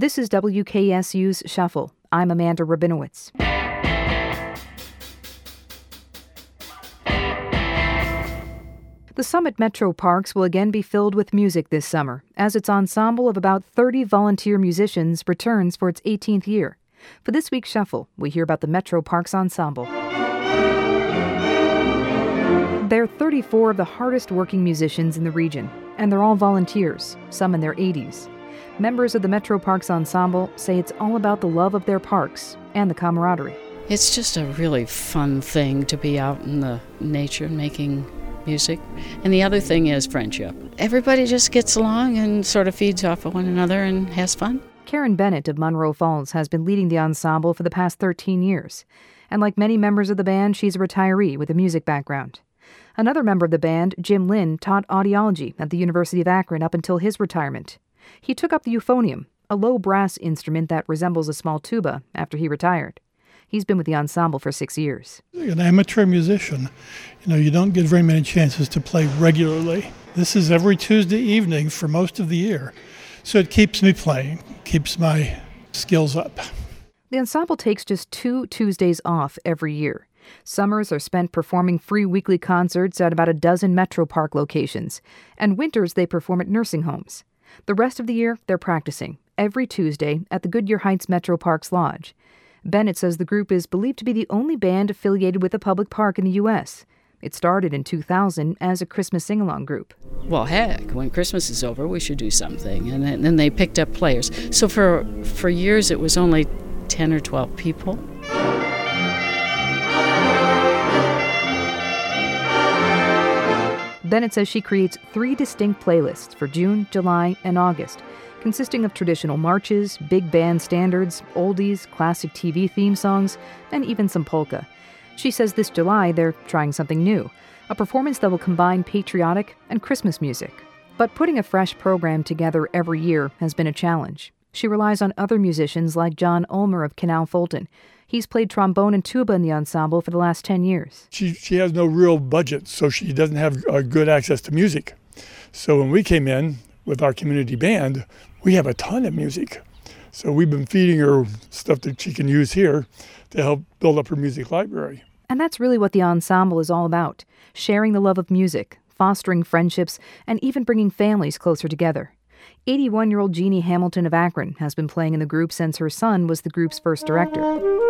This is WKSU's Shuffle. I'm Amanda Rabinowitz. The Summit Metro Parks will again be filled with music this summer, as its ensemble of about 30 volunteer musicians returns for its 18th year. For this week's Shuffle, we hear about the Metro Parks Ensemble. They're 34 of the hardest-working musicians in the region, and they're all volunteers, some in their 80s. Members of the Metro Parks Ensemble say it's all about the love of their parks and the camaraderie. It's just a really fun thing to be out in the nature making music. And the other thing is friendship. Everybody just gets along and sort of feeds off of one another and has fun. Karen Bennett of Munroe Falls has been leading the ensemble for the past 13 years. And like many members of the band, she's a retiree with a music background. Another member of the band, Jim Lynn, taught audiology at the University of Akron up until his retirement. He took up the euphonium, a low brass instrument that resembles a small tuba, after he retired. He's been with the ensemble for 6 years. An amateur musician, you don't get very many chances to play regularly. This is every Tuesday evening for most of the year. So it keeps me playing, keeps my skills up. The ensemble takes just 2 Tuesdays off every year. Summers are spent performing free weekly concerts at about a dozen Metro Park locations, and winters they perform at nursing homes. The rest of the year, they're practicing, every Tuesday at the Goodyear Heights Metro Parks Lodge. Bennett says the group is believed to be the only band affiliated with a public park in the U.S. It started in 2000 as a Christmas sing-along group. Well, heck, when Christmas is over, we should do something. And then they picked up players. So for years, it was only 10 or 12 people. Bennett says she creates 3 distinct playlists for June, July, and August, consisting of traditional marches, big band standards, oldies, classic TV theme songs, and even some polka. She says this July they're trying something new, a performance that will combine patriotic and Christmas music. But putting a fresh program together every year has been a challenge. She relies on other musicians like John Ulmer of Canal Fulton. He's played trombone and tuba in the ensemble for the last 10 years. She has no real budget, so she doesn't have good access to music. So when we came in with our community band, we have a ton of music. So we've been feeding her stuff that she can use here to help build up her music library. And that's really what the ensemble is all about, sharing the love of music, fostering friendships, and even bringing families closer together. 81-year-old Jeannie Hamilton of Akron has been playing in the group since her son was the group's first director.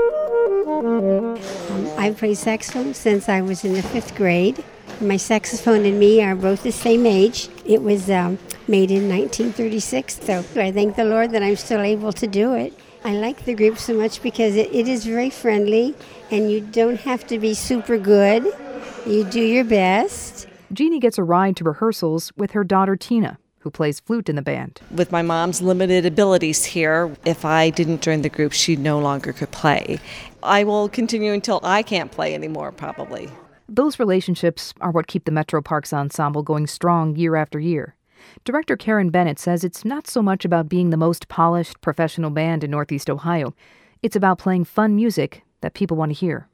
I've played saxophone since I was in the 5th grade. My saxophone and me are both the same age. It was made in 1936, so I thank the Lord that I'm still able to do it. I like the group so much because it is very friendly, and you don't have to be super good. You do your best. Jeannie gets a ride to rehearsals with her daughter Tina, who plays flute in the band. With my mom's limited abilities here, if I didn't join the group, she no longer could play. I will continue until I can't play anymore, probably. Those relationships are what keep the Metro Parks Ensemble going strong year after year. Director Karen Bennett says it's not so much about being the most polished professional band in Northeast Ohio. It's about playing fun music that people want to hear.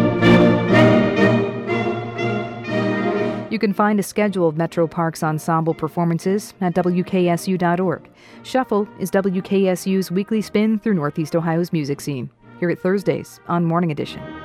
You can find a schedule of Metro Parks Ensemble performances at WKSU.org. Shuffle is WKSU's weekly spin through Northeast Ohio's music scene. Hear it Thursdays on Morning Edition.